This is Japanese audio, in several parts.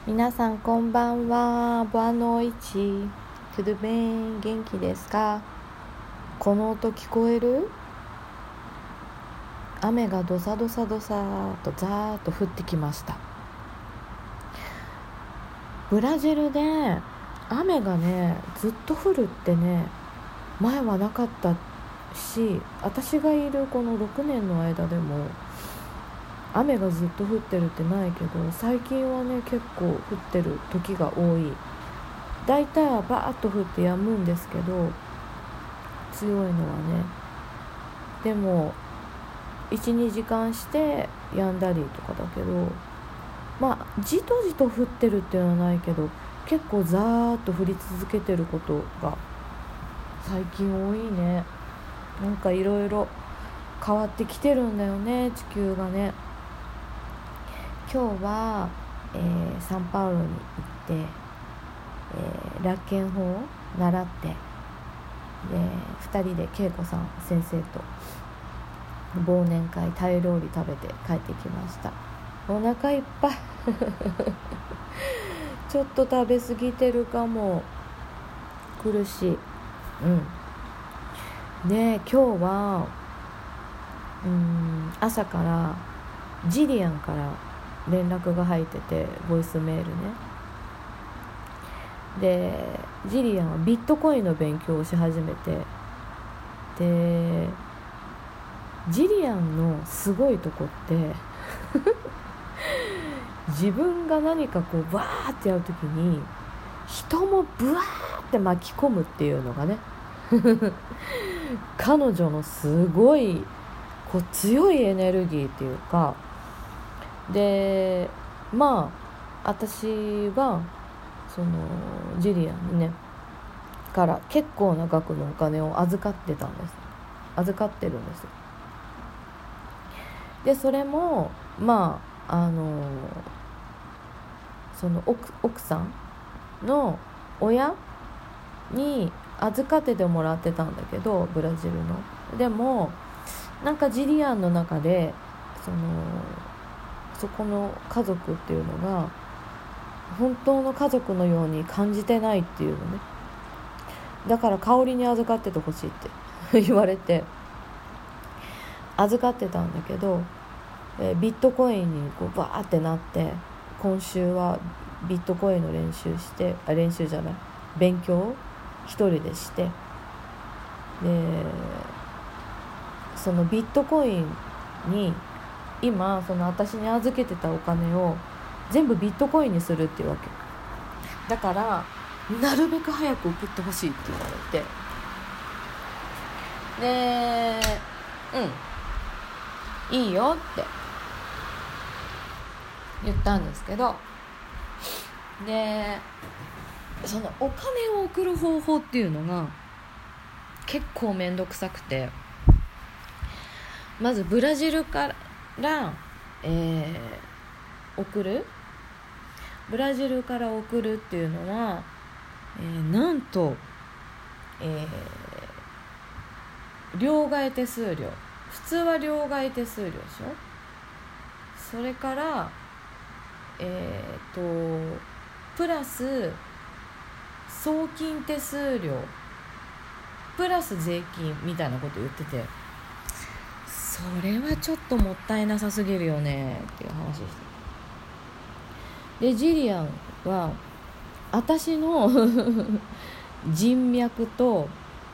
皆さんこんばんは。ボアノイチトゥドゥベン、元気ですか？この音聞こえる？雨がドサドサドサとザーッと降ってきました。ブラジルで雨がねずっと降るってね前はなかったし、私がいるこの6年の間でも雨がずっと降ってるってないけど、最近はね結構降ってる時が多い。だいたいはバーッと降って止むんですけど、強いのはね。でも 1,2 時間して止んだりとかだけど、じとじと降ってるっていうのはないけど、結構ザーッと降り続けてることが最近多いね。なんかいろいろ変わってきてるんだよね、地球がね。今日は、サンパウロに行って、ラッケン法を習って、で2人で恵子さん先生と忘年会タイ料理食べて帰ってきました。お腹いっぱいちょっと食べ過ぎてるかも。苦しい。で今日は朝からジリアンから連絡が入ってて、ボイスメールね。でジリアンはビットコインの勉強をし始めて、でジリアンのすごいとこって自分が何かこうバーってやるときに人もブワーって巻き込むっていうのがね彼女のすごいこう強いエネルギーっていうかで、私はそのジュリアンにねから結構な額のお金を預かってるんです。でそれもその奥さんの親に預かっててもらってたんだけど、ブラジルの。でもなんかジリアンの中でそこの家族っていうのが本当の家族のように感じてないっていうのね。だから香りに預かっててほしいって言われて預かってたんだけど、ビットコインにこうバーってなって、今週はビットコインの勉強を一人でして、でそのビットコインに今その私に預けてたお金を全部ビットコインにするっていうわけだから、なるべく早く送ってほしいって言われて、でいいよって言ったんですけど、でそのお金を送る方法っていうのが結構めんどくさくて、まずブラジルから、ブラジルから送るっていうのは、なんと、両替手数料、普通は両替手数料でしょ。それからプラス送金手数料プラス税金みたいなこと言ってて、それはちょっともったいなさすぎるよねっていう話でした。でジリアンは私の人脈と、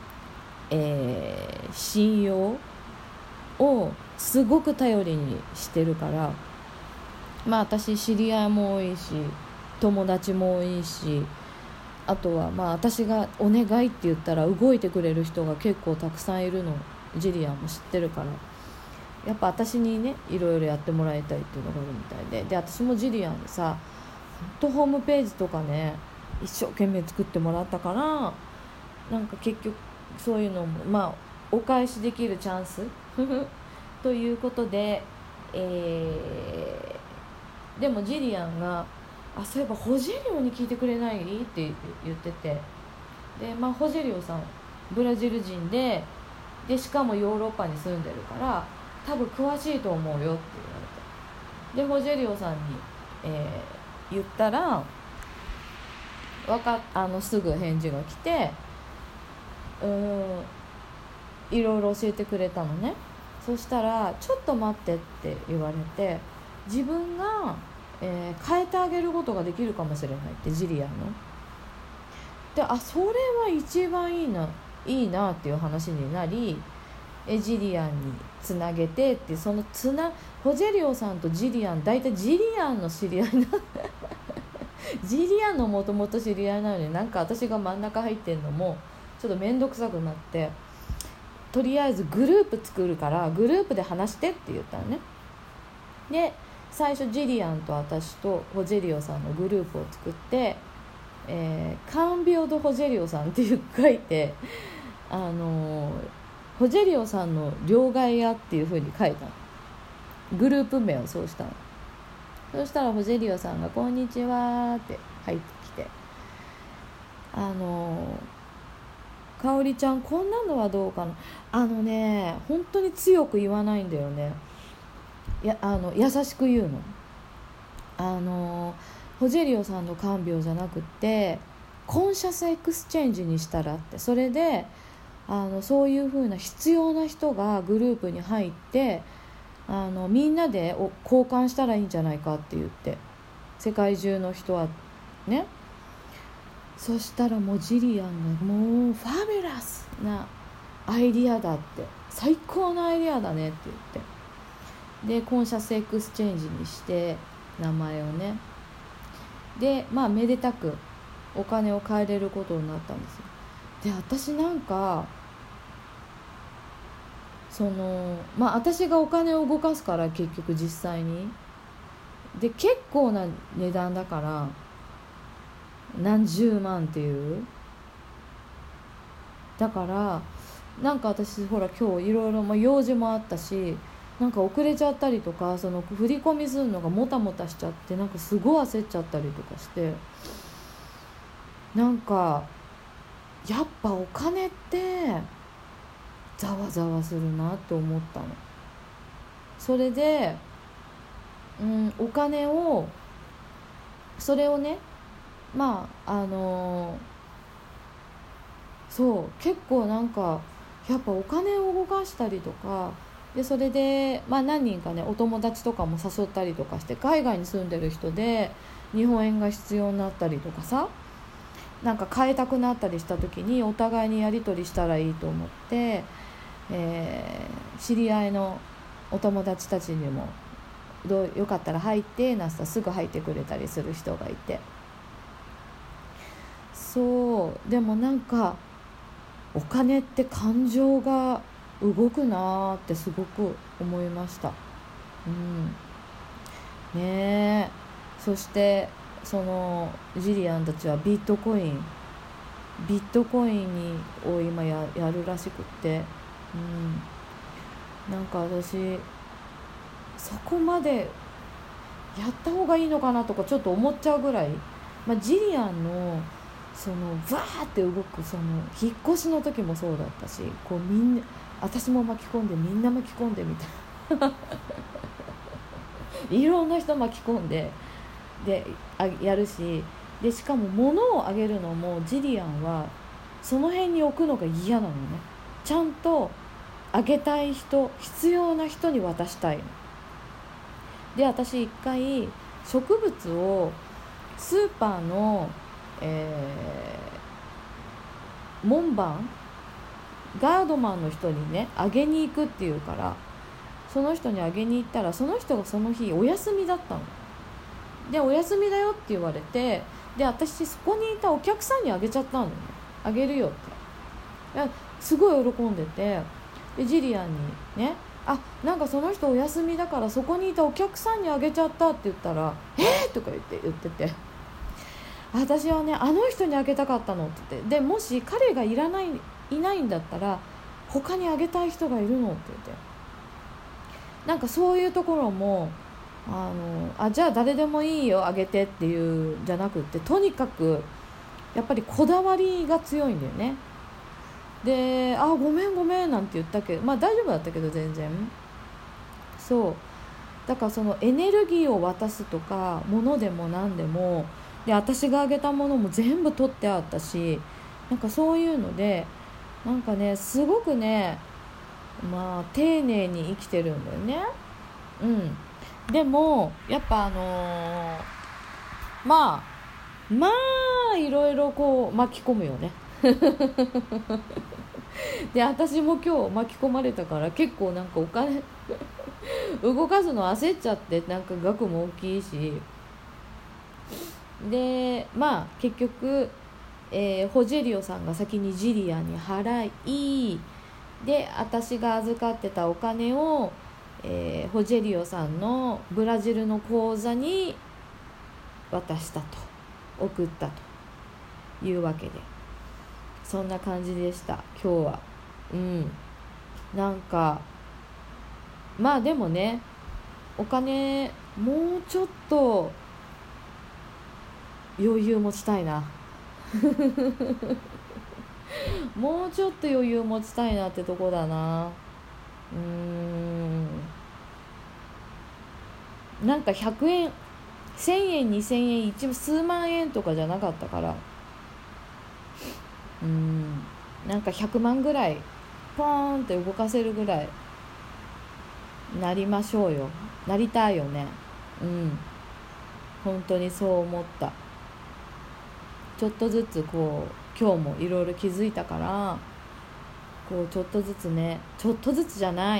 信用をすごく頼りにしてるから、私知り合いも多いし友達も多いし、あとは私がお願いって言ったら動いてくれる人が結構たくさんいるのジリアンも知ってるから、やっぱ私にねいろいろやってもらいたいっていうのがあるみたいで、私もジリアンでさホームページとかね一生懸命作ってもらったから、なんか結局そういうのもお返しできるチャンスということで、でもジリアンがそういえばホジェリオに聞いてくれないって言ってて、でホジェリオさんブラジル人でしかもヨーロッパに住んでるから多分詳しいと思うよって言われて、でホジェリオさんに、 言ったらすぐ返事が来て、いろいろ教えてくれたのね。そしたらちょっと待ってって言われて、自分が、変えてあげることができるかもしれないってジリアンので、それは一番いいなっていう話になり、ジリアンにつなげてって、ホジェリオさんとジリアン、だいたいジリアンの知り合いなジリアンのもともと知り合いなのに、なんか私が真ん中入ってんのもちょっと面倒くさくなって、とりあえずグループ作るからグループで話してって言ったのね。で最初ジリアンと私とホジェリオさんのグループを作って、カンビオド・ホジェリオさんって書いて、ホジェリオさんの両替屋っていう風に書いたの、グループ名をそうしたの。そしたらホジェリオさんがこんにちはって入ってきて、かおりちゃんこんなのはどうかな、本当に強く言わないんだよね。優しく言うの。ホジェリオさんの看病じゃなくてコンシャスエクスチェンジにしたらって、それでそういう風な必要な人がグループに入ってみんなで交換したらいいんじゃないかって言って、世界中の人はね。そしたらもうジリアンがもうファビュラスなアイディアだって、最高のアイディアだねって言って、でコンシャスエクスチェンジにして名前をね、でめでたくお金を変えれることになったんですよ。で私なんか私がお金を動かすから、結局実際にで結構な値段だから、何十万っていう、だからなんか私ほら今日いろいろ用事もあったし、なんか遅れちゃったりとか、その振り込みするのがもたもたしちゃって、なんかすごい焦っちゃったりとかして、なんかやっぱお金ってざわざわするなって思ったの。それで、お金をそれをね、そう結構なんかやっぱお金を動かしたりとかで、それで何人かねお友達とかも誘ったりとかして、海外に住んでる人で日本円が必要になったりとかさ、なんか変えたくなったりした時にお互いにやり取りしたらいいと思って、知り合いのお友達たちにもよかったら入ってなんてすぐ入ってくれたりする人がいて、そうでもなんかお金って感情が動くなってすごく思いました。ねえ。そしてそのジリアンたちはビットコインを今やるらしくって、なんか私そこまでやった方がいいのかなとかちょっと思っちゃうぐらい、ジリアンのそのバーって動くその引っ越しの時もそうだったし、こうみんな私も巻き込んでみんな巻き込んでみたいないろんな人巻き込んでやるし、でしかも物をあげるのもジリアンはその辺に置くのが嫌なのね。ちゃんとあげたい人、必要な人に渡したいので、私一回植物をスーパーの門番ガードマンの人にねあげに行くっていうから、その人にあげに行ったら、その人がその日お休みだったので、お休みだよって言われて、で私そこにいたお客さんにあげちゃったのね。あげるよってすごい喜んでて、でジリアンにね、なんかその人お休みだからそこにいたお客さんにあげちゃったって言ったら、とか言ってて、私はねあの人にあげたかったのって言って、でもし彼がいないんだったら他にあげたい人がいるのって言って、なんかそういうところもじゃあ誰でもいいよあげてっていうんじゃなくって、とにかくやっぱりこだわりが強いんだよね。でごめんなんて言ったけど、大丈夫だったけど全然。そうだからそのエネルギーを渡すとか、物でも何でもで、私があげたものも全部取ってあったし、なんかそういうので、なんかね、すごくね、まあ丁寧に生きてるんだよね。でもやっぱまあいろいろこう巻き込むよね。で、私も今日巻き込まれたから、結構なんかお金動かすの焦っちゃって、なんか額も大きいし、でまあ結局、ホジェリオさんが先にジリアに払い、で私が預かってたお金を、ホジェリオさんのブラジルの口座に渡したと、送ったというわけで、そんな感じでした今日は。なんかまあでもね、お金もうちょっと余裕持ちたいな。もうちょっと余裕持ちたいなってとこだな。なんか100円1000円2000円数万円とかじゃなかったから、なんか100万ぐらいポーンって動かせるぐらいなりましょうよ。なりたいよね。本当にそう思った。ちょっとずつこう今日もいろいろ気づいたから、こうちょっとずつね、ちょっとずつじゃない、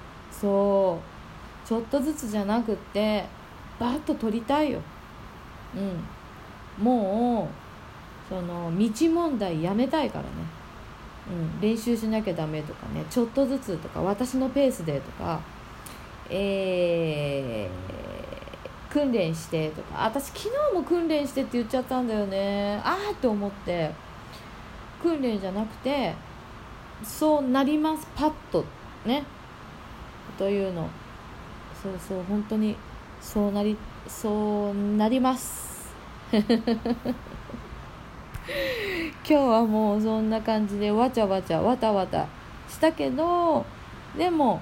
そうちょっとずつじゃなくってバッと取りたいよ。もうその道問題やめたいからね。練習しなきゃダメとかね、ちょっとずつとか、私のペースでとか、訓練してとか、私昨日も訓練してって言っちゃったんだよね。って思って、訓練じゃなくてそうなります、パッとね、というの、そう本当にそうなります今日はもうそんな感じでわちゃわたしたけど、でも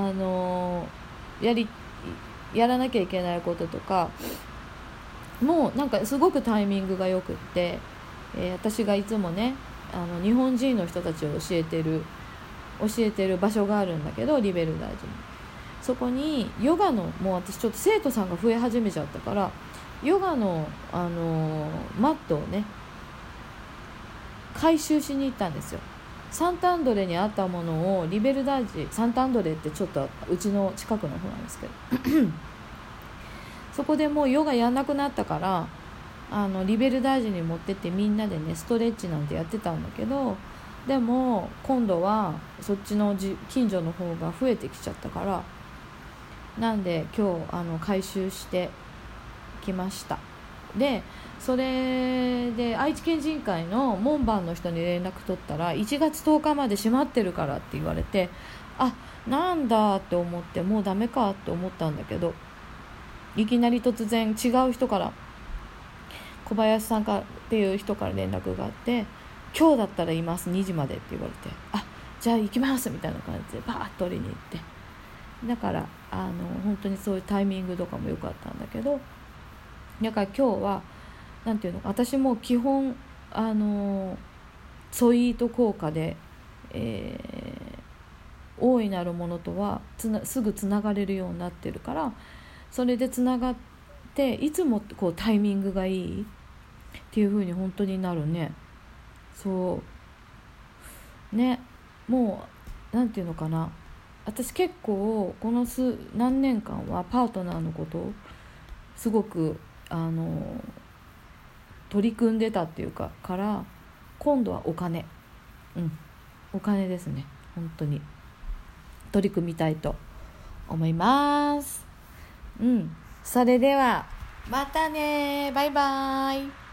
やらなきゃいけないこととかもうなんかすごくタイミングがよくって、私がいつもね、日本人の人たちを教えてる場所があるんだけど、リベル大寺に、そこにヨガの、もう私ちょっと生徒さんが増え始めちゃったから、ヨガの、マットをね回収しに行ったんですよ。サンタンドレにあったものをリベル大寺、サンタンドレってちょっとうちの近くの方なんですけどそこでもうヨガやんなくなったから、リベル大寺に持ってってみんなでねストレッチなんてやってたんだけど、でも今度はそっちの近所の方が増えてきちゃったから、なんで今日回収してきました。でそれで愛知県人会の門番の人に連絡取ったら、1月10日まで閉まってるからって言われて、なんだって思って、もうダメかって思ったんだけど、いきなり突然違う人から、小林さんかっていう人から連絡があって、今日だったらいます2時までって言われて、じゃあ行きますみたいな感じでバーッと取りに行って、だから本当にそういうタイミングとかも良かったんだけど、だから今日はなんていうの、私も基本ソイート効果で、大いなるものとはすぐつながれるようになってるから、それでつながっていつもこうタイミングがいいっていう風に本当になるね。そうね、もうなんていうのかな、私結構この何年間はパートナーのことをすごく取り組んでたっていうか、から今度はお金ですね。本当に取り組みたいと思います。それではまたね、バイバイ。